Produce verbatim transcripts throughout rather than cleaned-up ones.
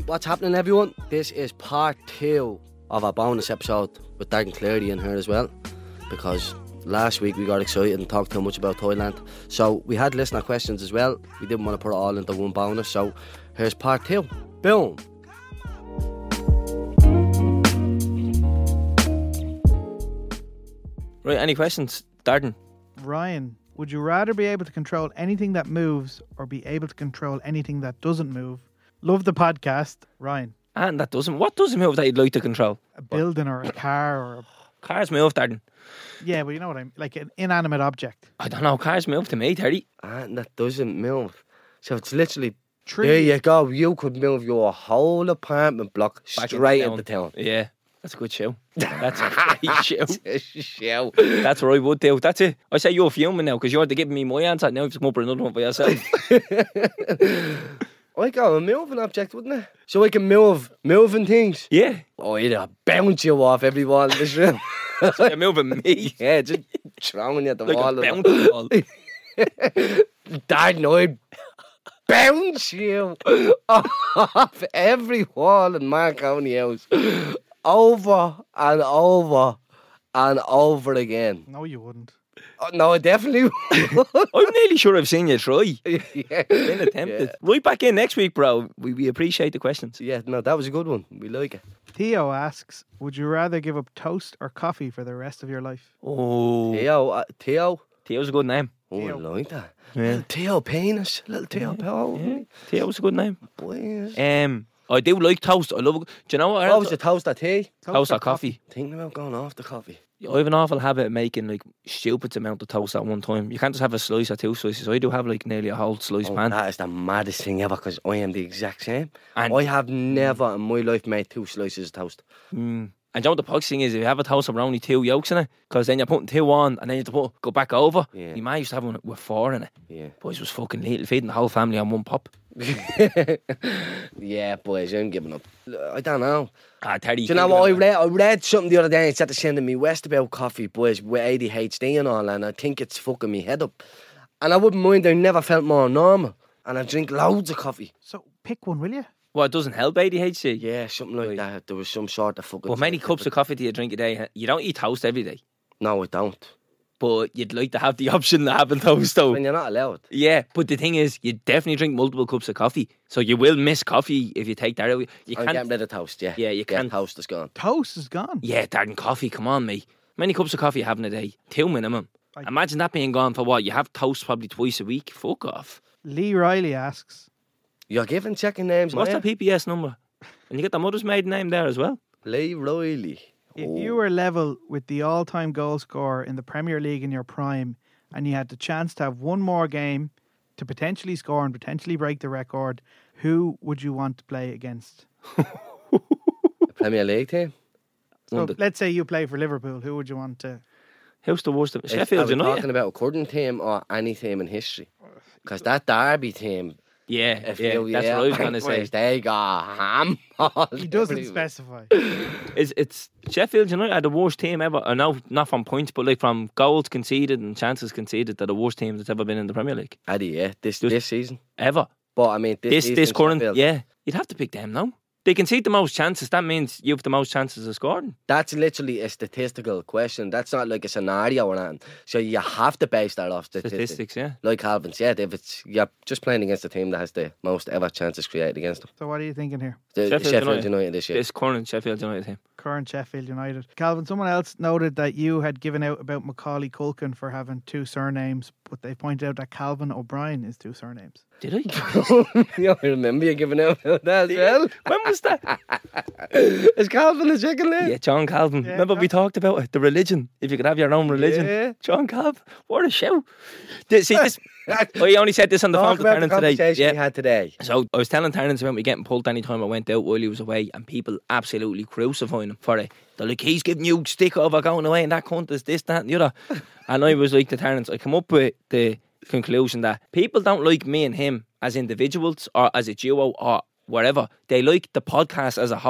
Right, what's happening, everyone? This is part two of our bonus episode with Darren Clardy in here as well, because last week we got excited and talked too much about Thailand. So we had listener questions as well. We didn't want to put it all into one bonus, so here's part two. Boom. Right, any questions, Darden? Ryan, would you rather be able to control anything that moves or be able to control anything that doesn't move? Love the podcast, Ryan. And that doesn't. What doesn't move that you'd like to control? A building or a car or a... Cars move, Darden. Yeah, but you know what I mean? Like an inanimate object. I don't know. Cars move to me, Terry. And that doesn't move. So it's literally, Tree. there you go. You could move your whole apartment block Back straight into into town. Yeah, that's a good show. That's a great show. Show. That's what I would do. That's it. I say you're fuming now because you're to give me my answer. Now you've come up with another one for yourself. I got a moving object, wouldn't it? So I can move moving things. Yeah. Oh, it'll bounce you off every wall in this room. So you're moving me. Yeah, just throwing you at the Like wall. a bouncing ball. Dad, no, I'd bounce you off every wall in Mark County House. Over and over and over again. No, you wouldn't. Oh, no, I definitely would. I'm nearly sure I've seen you try. Yeah. Been attempted. Yeah. Right back in next week, bro. We, we appreciate the questions. Yeah, no, that was a good one. We like it. Theo asks, would you rather give up toast or coffee for the rest of your life? Oh. Theo, uh, Theo. Theo's a good name. Oh, Theo. I like that. Yeah. Little Theo penis. Little Theo Pow. Yeah. Theo's a good name. Boys. Um, I do like toast. I love it. Do you know what? What was the toast or tea? Toast or coffee? Thinking about going off the coffee. I have an awful habit of making like stupid amount of toast at one time. You can't just have a slice or two slices. I do have like nearly a whole slice Oh, pan. that is the maddest thing ever, because I am the exact same. And- I have never in my life made two slices of toast. Mm. And you know what the pox thing is? If you have a toast with only two yolks in it, because then you're putting two on and then you have to put, go back over. Yeah. My man used to have one with four in it. Yeah. Boys was fucking little, feeding the whole family on one pop. Yeah, boys, I'm giving up. I don't know. Ah, Terry. Do you know what? I read, I read something the other day and said to sending me west about coffee, boys, with A D H D and all, and I think it's fucking me head up. And I wouldn't mind, I never felt more normal. And I drink loads of coffee. So pick one, will you? Well, it doesn't help A D H D. Yeah, something like Right. that. There was some sort of fucking... But many cups of coffee do you drink a day? You don't eat toast every day. No, I don't. But you'd like to have the option of having toast though. When you're not allowed. Yeah, but the thing is, you definitely drink multiple cups of coffee. So you will miss coffee if you take that away. You I'm can't... getting rid of toast, yeah. Yeah, you can't- toast is gone. Toast is gone. Yeah, Darren, coffee, come on, mate. How many cups of coffee you having a day? Two minimum. I- Imagine that being gone for what? You have toast probably twice a week. Fuck off. Lee Riley asks, You're giving second names, What's man. that P P S number? And you get the mother's maiden name there as well. Lee Riley. if Oh. you were level with the all-time goal scorer in the Premier League in your prime and you had the chance to have one more game to potentially score and potentially break the record, who would you want to play against? The Premier League team. So One of the- let's say you play for Liverpool. Who would you want to... Who's the worst of Are Sheffield we United? talking about a current team or any team in history? Because that Derby team, Yeah, if yeah, you, that's yeah, what I was going to say. boys, they got ham. He doesn't specify. It's, it's Sheffield United are the worst team ever. I know, not from points, but like from goals conceded and chances conceded, they're the worst team that's ever been in the Premier League. Addy, yeah, this Just- this season. Ever. But I mean, this This, season, this current, Sheffield, yeah. You'd have to pick them, no? They concede the most chances. That means you have the most chances of scoring. That's literally a statistical question. That's not like a scenario or anything. So you have to base that off statistics. Statistics, yeah. Like Calvin said, if it's you're just playing against a team that has the most ever chances created against them. So what are you thinking here? The Sheffield Sheffield, United. United. this year. This current Sheffield United team. Current Sheffield United. Calvin, someone else noted that you had given out about Macaulay Culkin for having two surnames, but they pointed out that Calvin O'Brien is two surnames. Did I? Yeah, I remember you giving out that as well. When was that? Is Calvin a second name? Yeah, John Calvin. Yeah, Remember we talked about it, the religion. If you could have your own religion. Yeah. John Calvin. What a show. Th- See, this, I only said this on the Talk phone to about the Taryn today. conversation Yeah. we had today. So I was telling Terence about me getting pulled any time I went out while he was away, and people absolutely crucifying him for it. They're like, he's giving you stick over going away and that cunt is this, that and the other. And I was like to Terence, I come up with the conclusion that people don't like me and him as individuals or as a duo or whatever. They like the podcast as a whole.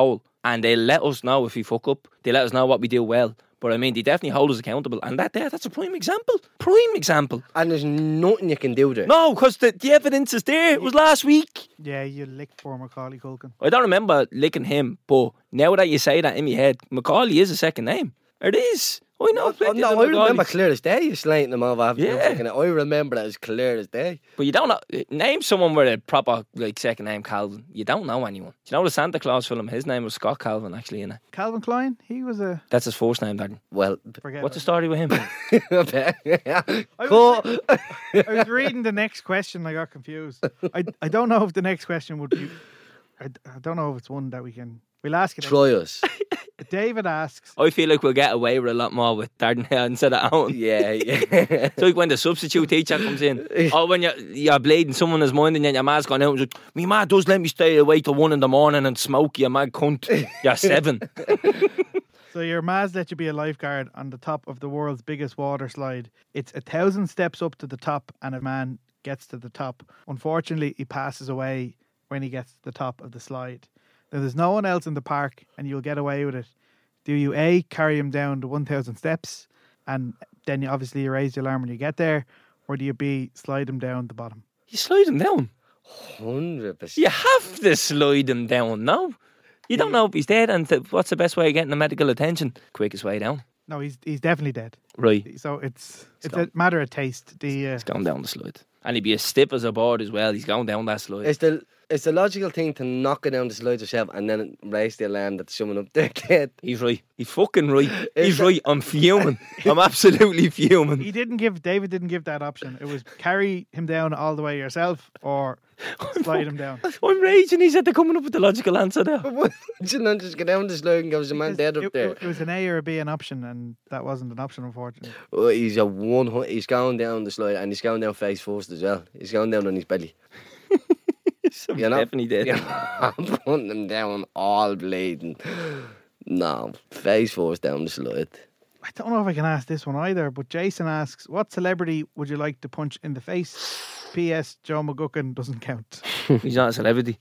and they let us know if we fuck up. They let us know what we do well. But I mean, they definitely hold us accountable. And that there, that's a prime example. Prime example. And there's nothing you can do there. No, because the, the evidence is there. It was last week. Yeah, you licked poor Macaulay Culkin. I don't remember licking him, but now that you say that in my head, Macaulay is a second name. It is. I know. Oh, plenty no, of I remember Macaulays. clear as day you slating him off after Yeah. yeah. I remember that as clear as day. But you don't know. Name someone with a proper like second name Calvin. You don't know anyone. Do you know the Santa Claus film? His name was Scott Calvin, actually, in it. Calvin Klein, he was a... That's his first name, Darren. Well, Forget What's the it. story with him? cool. I was reading the next question, I got confused. I, I don't know if the next question would be... I, I don't know if it's one that we can... We'll ask it. Try us. David asks... I feel like we'll get away with a lot more with Darren here instead of Owen. Yeah, yeah. It's like when the substitute teacher comes in. Or when you're, you're bleeding someone is minding and your ma's gone out and like, me ma does let me stay awake till one in the morning and smoke, you mad cunt. You're seven. So your Maz let you be a lifeguard on the top of the world's biggest water slide. It's a thousand steps up to the top and a man gets to the top. Unfortunately, he passes away when he gets to the top of the slide. Now, there's no one else in the park and you'll get away with it. Do you A, carry him down the one thousand steps and then you obviously you raise the alarm when you get there, or do you B, slide him down the bottom? You slide him down. one hundred percent. You have to slide him down, no? You don't know if he's dead and th- what's the best way of getting the medical attention? Quickest way down. No, he's he's definitely dead. Right. So it's it's gone. a matter of taste. The uh, He's going down the slide. And he'd be as stiff as a board as well. He's going down that slide. It's the it's the logical thing to knock it down the slide yourself and then raise the alarm that someone up there dead. He's right. He's fucking right. Is He's that- right. I'm fuming. I'm absolutely fuming. he didn't give David didn't give that option. It was carry him down all the way yourself or slide him down. I'm raging. He said they're coming up with the logical answer there. You know, just get down the slide and goes a man dead up it, there. It, it was an A or a B an option, and that wasn't an option, unfortunately. Oh, he's a one. hu- He's going down the slide and he's going down face first as well. He's going down on his belly. So You know? definitely did. You know, I'm putting him down all bleeding. No, face first down the slide. I don't know if I can ask this one either, but Jason asks, what celebrity would you like to punch in the face? P S. Joe McGuckin doesn't count. He's not a celebrity.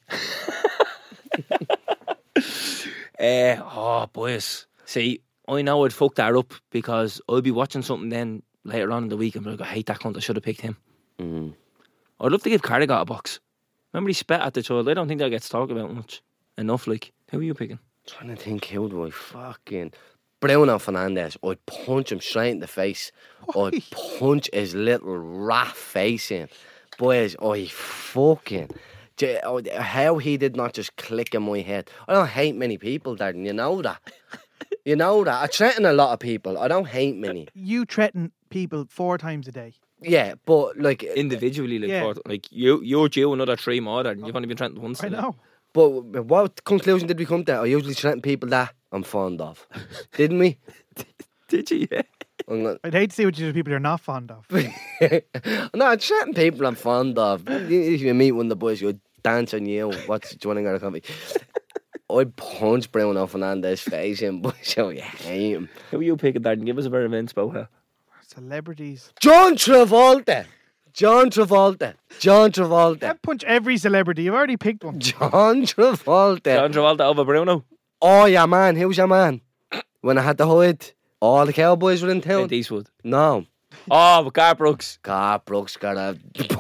uh, oh, boys. See, I know I'd fuck that up because I'll be watching something then later on in the week and be like, I hate that cunt, I should have picked him. Mm. I'd love to give Carragher a box. Remember he spat at the child? I don't think that gets talked about much. Enough, like. Who are you picking? Trying to think, who do I fucking... Bruno Fernandes. I'd punch him straight in the face. Why? I'd punch his little rat face in. Boys, I fucking... J- oh, how he did not just click in my head. I don't hate many people, Darren. You know that. You know that. I threaten a lot of people. I don't hate many. You threaten people four times a day. Yeah, but like... Individually, like, Yeah. for, like you, you're due another three more than you've only been threatened once. I today. know. But what conclusion did we come to? I usually threaten people that I'm fond of. Didn't we? Did you? Yeah. I'm not, I'd hate to see what you do to people you're not fond of. no, I'm threatening people I'm fond of. If you meet one of the boys, you dance on you. What's joining our company? I'd punch Bruno Fernandes' face in, but so you hate him. Who are you picking, Darren? Give us a bit of inspo here. Celebrities. John Travolta. John Travolta. John Travolta. I'd punch every celebrity. You've already picked one. John Travolta. John Travolta over Bruno. Oh, yeah, man. Who's your man? When I had to hide, all the cowboys were in town. Clint Eastwood. No. Oh, but Gar Brooks. God, Brooks got a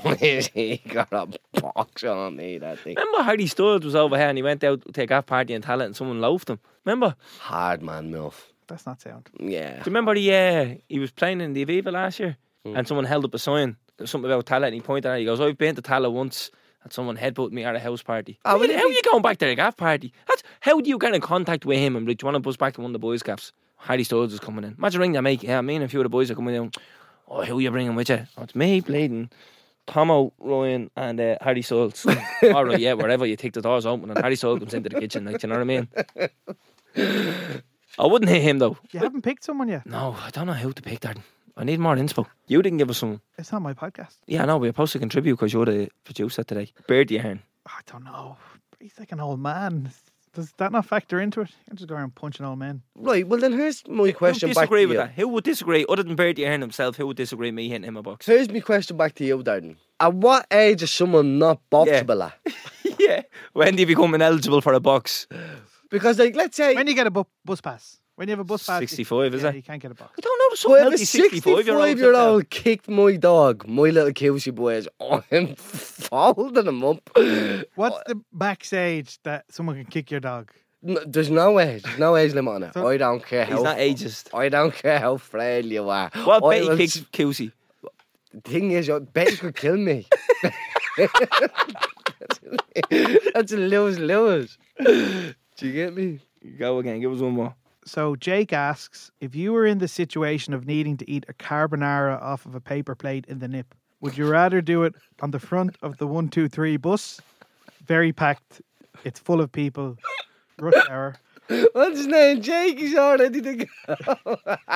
he got a box on me, that thing. Remember Hardy Studd was over here and he went out to a gaff party in Talent and someone loafed him. Remember? Hard man, Milf. That's not sound. Yeah. Do you remember he, uh, he was playing in the Aviva last year and someone held up a sign. There was something about Talent and he pointed at it. He goes, I've been to Talent once and someone headbutted me at a house party. Oh, How, well, how are you going back to a gaff party? That's, how do you get in contact with him and like, do you want to buzz back to one of the boys' gaffs? Hardy Studd was coming in. Imagine ringing that mate. Yeah, me and a few of the boys are coming in. Oh, who are you bringing with you? Oh, it's me, Bladen, Tomo, Ryan, and uh, Harry Schultz. All right, yeah, wherever you take the doors open, and Harry Schultz comes into the kitchen. Like, do you know what I mean? I wouldn't hit him though. You haven't picked someone yet. No, I don't know who to pick, Darren. I need more inspo. You didn't give us some. It's not my podcast. Yeah, I know. We're supposed to contribute because you're the producer today. Beardy Ahern. I don't know. He's like an old man. Does that not factor into it? You can just go around punching old men. Right, well then here's my question Who back to disagree you. with that? Who would disagree? Other than Beardy Ahern himself, who would disagree me hitting him a box? Here's my question back to you, Darren. At what age is someone not boxable at? Yeah. When do you become ineligible for a box? Because, like, let's say... When you get a bu- bus pass. When you have a bus pass... sixty-five, you, is yeah, it? you can't get a box. I don't know. There's some Well, if healthy a sixty-five-year-old. sixty-five-year-old kicked my dog, my little Cusey boys, I'm folding him up. What's the max age that someone can kick your dog? No, there's no age. There's no age limit on it. So- I don't care how... He's not ageist. I don't care how frail you are. What I bet he will kicks Cusey? The thing is, I bet he could kill me. That's a lose-lose. Do you get me? Go again. Give us one more. So Jake asks, if you were in the situation of needing to eat a carbonara off of a paper plate in the nip, would you rather do it on the front of the one two three bus? Very packed. It's full of people. Rush hour. What's his name? Jake, he's already to go.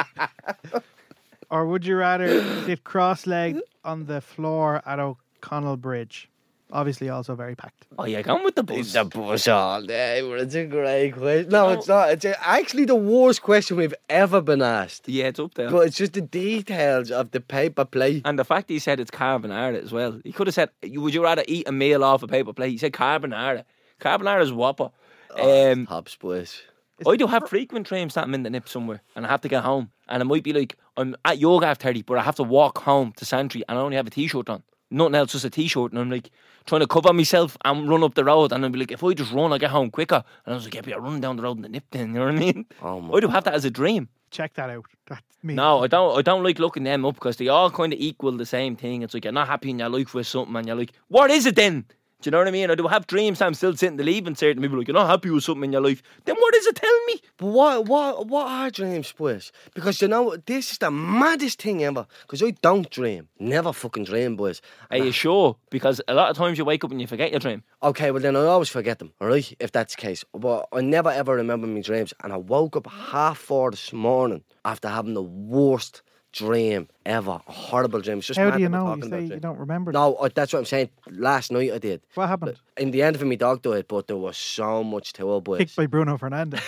Or would you rather sit cross-legged on the floor at O'Connell Bridge? Obviously also very packed. Oh, yeah, come with the bus. The bus all day, but it's a great question. No, it's not. It's actually the worst question we've ever been asked. Yeah, it's up there. But it's just the details of the paper plate. And the fact he said it's carbonara as well. He could have said, would you rather eat a meal off a paper plate? He said carbonara. Carbonara is whopper. Oh, Um, top boys. I do have frequent dreams that I'm in the nip somewhere and I have to get home. And it might be like, I'm at yoga after thirty, but I have to walk home to Santry and I only have a t-shirt on. Nothing else, just a t-shirt. And I'm like, trying to cover myself and run up the road. And I'll be like, if I just run, I'll get home quicker. And I was like, yeah, but you're running down the road in the nip then, you know what I mean? Oh my I do have that as a dream. Check that out. That's me. No, I don't I don't like looking them up because they all kind of equal the same thing. It's like you're not happy in your life with something and you're like, what is it then? Do you know what I mean? I do have dreams that I'm still sitting to leave and certain people are like, you're not happy with something in your life. Then what is it? Tell me. But what, what, what are dreams, boys? Because you know, this is the maddest thing ever. Because I don't dream. Never fucking dream, boys. Are you sure? Because a lot of times you wake up and you forget your dream. Okay, well then I always forget them, alright? If that's the case. But I never ever remember my dreams. And I woke up half four this morning after having the worst dream ever. A horrible dream. It's just How mad do you that we're know? talking You about say you dreams. don't remember. No, I- that's what I'm saying. Last night I did. What happened? In the end of it, my dog died, but there was so much to it, boys. Kicked by Bruno Fernandes.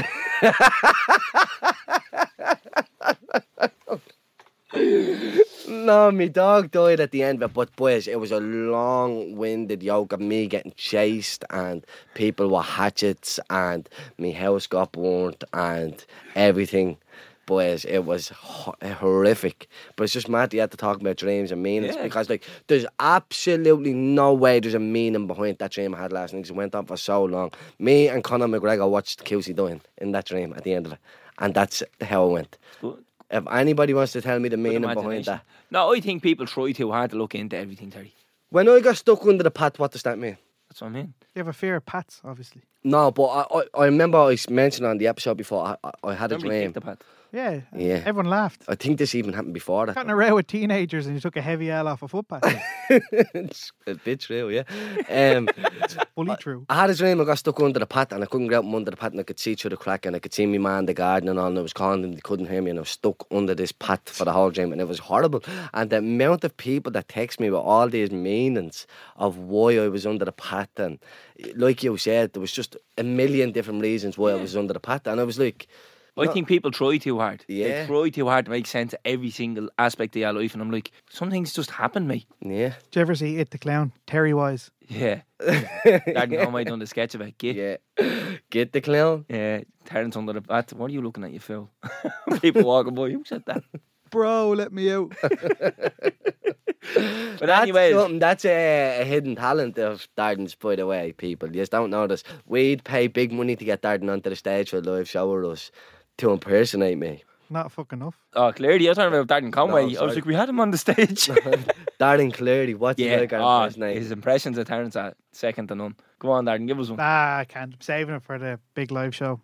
No, my dog died at the end of it, but boys, it was a long-winded yoke of me getting chased and people with hatchets and my house got burnt and everything. Boys, it was ho- horrific. But it's just mad that you had to talk about dreams and meanings Yeah. because, like, there's absolutely no way there's a meaning behind that dream I had last night because it went on for so long. Me and Conor McGregor watched Cusey dying in that dream at the end of it, and that's how it went. Good. If anybody wants to tell me the meaning behind imagination. that. No, I think people try too hard to look into everything, Terry. When I got stuck under the pat, what does that mean? That's what I mean. You have a fear of pats, obviously. No, but I, I, I remember I mentioned on the episode before, I, I, I had a Remember he dream. kicked the pad? Yeah. Yeah. Everyone laughed. I think this even happened before that. Got in a row with teenagers and you took a heavy L off a footpath. It's a bit true, yeah. Um, Fully true. I had a dream I got stuck under the pat and I couldn't get out from under the pat and I could see through the crack and I could see my man in the garden and all and I was calling them, they couldn't hear me and I was stuck under this pat for the whole dream and it was horrible. And the amount of people that text me with all these meanings of why I was under the pat and like you said, there was just a million different reasons why I was under the pat and I was like... I no- think people try too hard. Yeah. They try too hard to make sense of every single aspect of your life and I'm like, some things just happen, mate. Yeah. Did you ever see It the Clown? Terry Wise. Yeah. Dad and Mum, I done the sketch about Git. Yeah. Get the clown. Yeah, Terrence under the bat. What are you looking at, you fool? People walking by. Who said that? Bro, let me out. But That's anyways, something, that's a, a hidden talent of Darden's, by the way, people. You just don't know this. We'd pay big money to get Darden onto the stage for a live show with us to impersonate me. Not fucking enough. oh, clearly, I was talking about Darren Conway. No, I was sorry. like, we had him on the stage. Darden clearly, what's yeah, the oh, impersonate? his impressions of Terrence are second to none. Go on, Darren, give us one. Ah, I can't. I'm saving it for the big live show.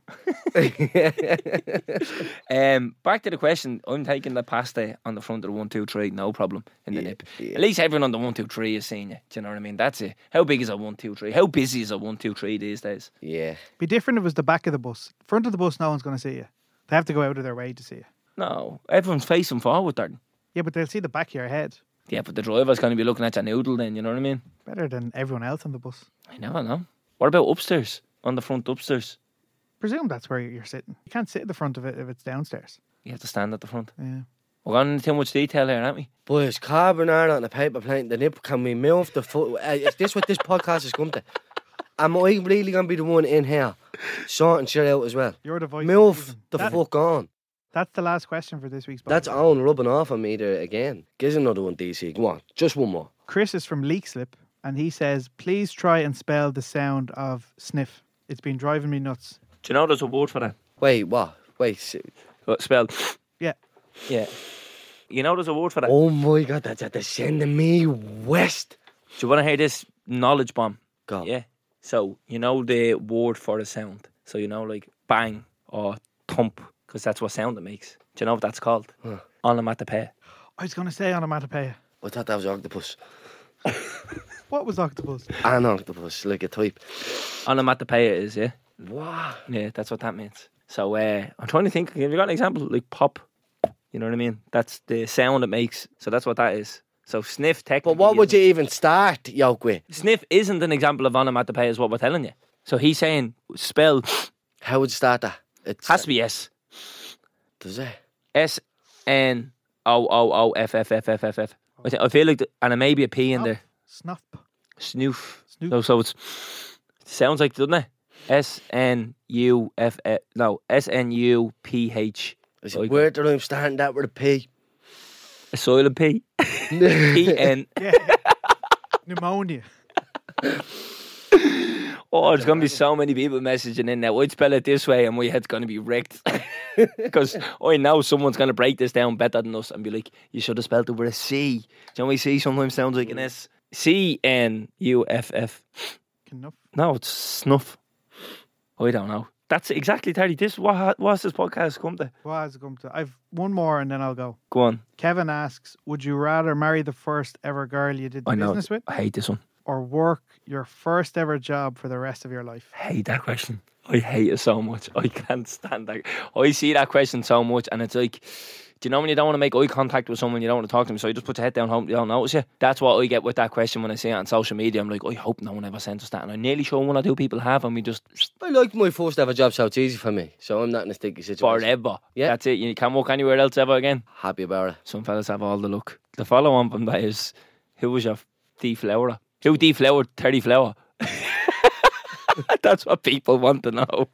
Um, back to the question. I'm taking the pasta on the front of the one, two, three, no problem in the Yeah, nip. yeah. At least everyone on the one, two, three is seeing you. Do you know what I mean? That's it. How big is a one, two, three? How busy is a one, two, three these days? Yeah. Be different if it was the back of the bus. Front of the bus, no one's going to see you. They have to go out of their way to see you. No, everyone's facing forward, Darren. Yeah, but they'll see the back of your head. Yeah, but the driver's going to be looking at your noodle then, you know what I mean? Better than everyone else on the bus. I know, I know. What about upstairs? On the front upstairs? Presume that's where you're sitting. You can't sit at the front of it if it's downstairs. You have to stand at the front. Yeah. We're going into too much detail here, aren't we? Boys, carbonara on a paper plate, the nip, can we move the foot? Uh, is this what this podcast is come to? am I really going to be the one in here sorting shit out as well? You're the voice. Move of reason. the That- fuck on. That's the last question for this week's podcast. That's Owen rubbing off on me there again. Give us another one, D C. Go on. Just one more. Chris is from Leakslip, and he says, please try and spell the sound of sniff. It's been driving me nuts. Do you know there's a word for that? Wait, what? Wait. s- Uh, Spelled. Yeah. Yeah. You know there's a word for that. Oh my God, that's at the sending me west. Do you want to hear this knowledge bomb? Go. Yeah. So, you know the word for the sound. So, you know, like bang or thump, because that's what sound it makes. Do you know what that's called? Huh. Onomatopoeia. I was going to say onomatopoeia. I thought that was octopus. What was octopus? An octopus, like a type. Onomatopoeia is, yeah? Wow. Yeah, that's what that means. So, uh, I'm trying to think. Have you got an example? Like pop. You know what I mean? That's the sound it makes. So, that's what that is. So, sniff technically. But what would you isn't- even start, yoke with? Sniff isn't an example of onomatopoeia, is what we're telling you. So, he's saying spell How would you start that? It has to be S. Does it? S N O O O F F F F F F. I thi- I feel like, the, and there may be a P in there. Snuff. Snoof. Snoop. So, so it's sounds like, doesn't it? S N U F F. No, S N U P H. Is Like- it weird that I'm starting that with a P? A silent P. P N. Yeah. Pneumonia. Oh, there's going to be so many people messaging in now. I'd spell it this way and my head's going to be wrecked. Because I know someone's going to break this down better than us and be like, you should have spelled it with a C. Do you know what C sometimes sounds like an S? C N U F F. Enough. No, it's snuff. I don't know. That's exactly thirty. This what what's this podcast come to? What has it come to? I've one more and then I'll go. Go on. Kevin asks, would you rather marry the first ever girl you did I know. business with I hate this one. or work your first ever job for the rest of your life? I hate that question. I hate it so much. I can't stand that. I see that question so much, and it's like, do you know when you don't want to make eye contact with someone, you don't want to talk to them, so you just put your head down, hope they don't notice you? That's what I get with that question when I see it on social media. I'm like, I hope no one ever sends us that, and I'm nearly sure one or two people have, and we just I like my first ever job, so it's easy for me. So I'm not in a sticky situation. forever. Yeah. That's it. You can't walk anywhere else ever again. Happy about it. Some fellas have all the luck. The follow on from that is, who was your deflowerer? Who deflowered thirty flower? That's what people want to know.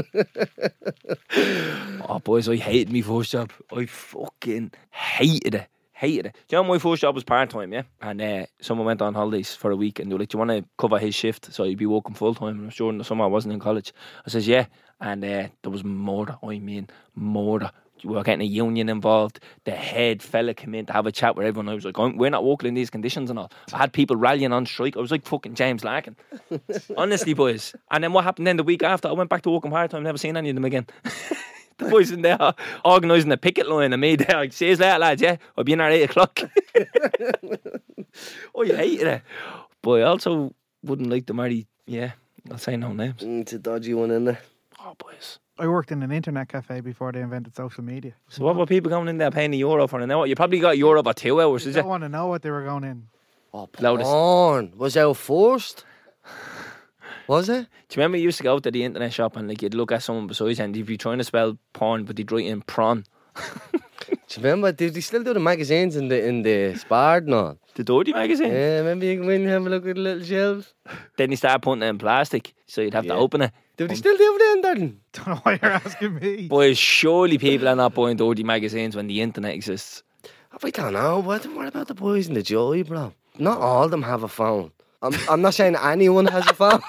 Oh, boys, I hated my first job. I fucking hated it. Hated it. Do you know my first job was part-time, yeah? And uh, someone went on holidays for a week and they were like, do you want to cover his shift so you'd be working full-time? And I was sure in the summer I wasn't in college. I says, yeah. And uh, there was murder. I mean, murder. We were getting a union involved. The head fella came in to have a chat with everyone. I was like, I'm, we're not working in these conditions and all. I had people rallying on strike. I was like fucking James Larkin. Honestly, boys. And then what happened then the week after? I went back to working part-time. Never seen any of them again. The boys in there organising a picket line and me there. Like, see you later, lads, yeah? I'll be in at eight o'clock. Oh, you hated it. But I also wouldn't like to marry, yeah, I'll say no names. Mm, it's a dodgy one in there. Oh, boys. I worked in an internet cafe before they invented social media. So what were people going in there paying a euro for an hour? You probably got a euro for two hours, You is don't it? want to know what they were going in. Oh, Loudest. porn. Was our first? Was it? Do you remember you used to go to the internet shop and like you'd look at someone beside you and you'd be trying to spell porn but they'd write in prawn? Do you remember? Did they still do the magazines in the in the Spard and all? The Dirty magazine? Yeah, remember you can win and have a look at the little shelves? Then they started putting it in plastic so you'd have Yeah. to open it. Do they still do it then, darling? Don't know why you're asking me. Boys, surely people are not buying dirty magazines when the internet exists. I don't know. What, what about the boys in the joy, bro? Not all of them have a phone. I'm, I'm not saying anyone has a phone.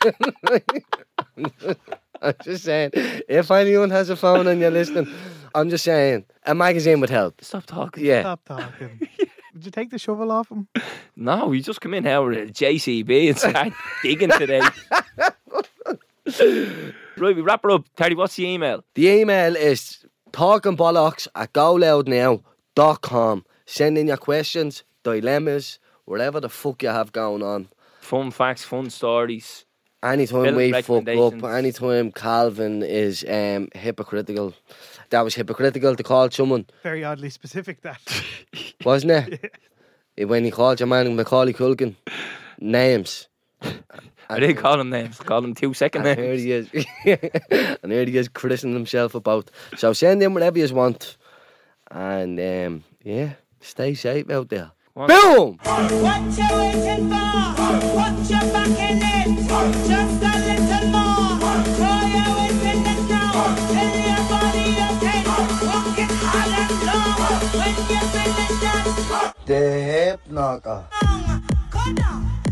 I'm just saying, if anyone has a phone and you're listening, I'm just saying, a magazine would help. Stop talking. Yeah. Stop talking. Did you take the shovel off him? No, you just come in here with a J C B and start digging today. Right, we wrap her up. Terry, what's the email? The email is talkingbollocks at go loud now dot com. Send in your questions, dilemmas, whatever the fuck you have going on. Fun facts, fun stories. Anytime Film we fuck up, recommendations. anytime Calvin is um, hypocritical. That was hypocritical to call someone, Very oddly specific, that. wasn't it? When he called your man Macaulay Culkin names. I didn't call him names. Call him two second And here names. he is. And here he is christening himself about. So send in whatever you want. And um, yeah, stay safe out there. One. Boom! What you waiting for? Put your back in it. Just knocker.